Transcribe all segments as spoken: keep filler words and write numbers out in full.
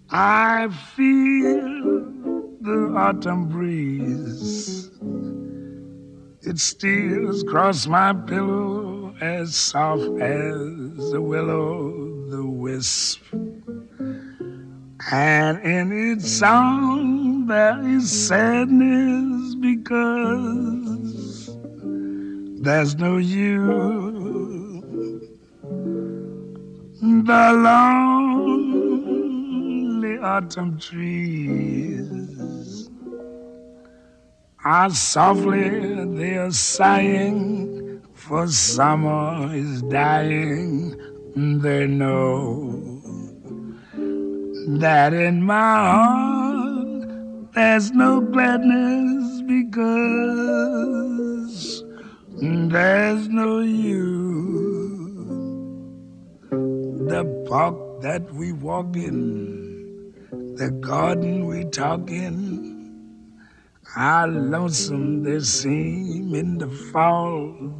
I feel the autumn breeze. It steals across my pillow as soft as a willow, the wisp. And in its song there is sadness because there's no you. The lonely autumn trees are softly, they are sighing, for summer is dying. They know that in my heart there's no gladness because there's no you. The park that we walk in, the garden we talk in, how lonesome they seem in the fall.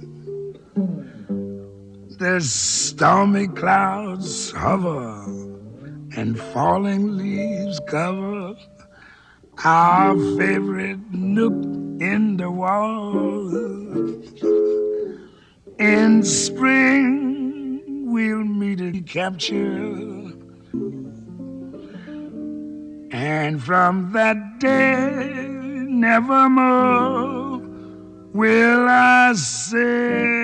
The stormy clouds hover and falling leaves cover our favorite nook in the wall. In spring we'll meet a capture, and from that day nevermore will I say